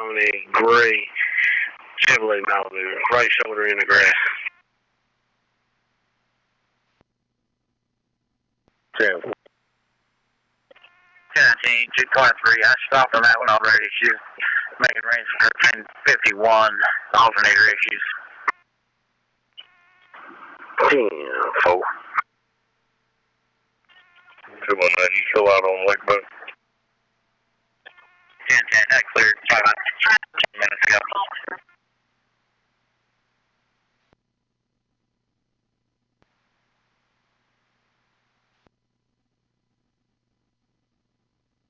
on a gray Chevrolet Malibu, right shoulder in the grass. 10. 1019, 223. I stopped on that one already. She's making range for 1051 alternator issues. 10-4. 219, you still out on Lake Boat? 1010, that cleared 5 minutes ago.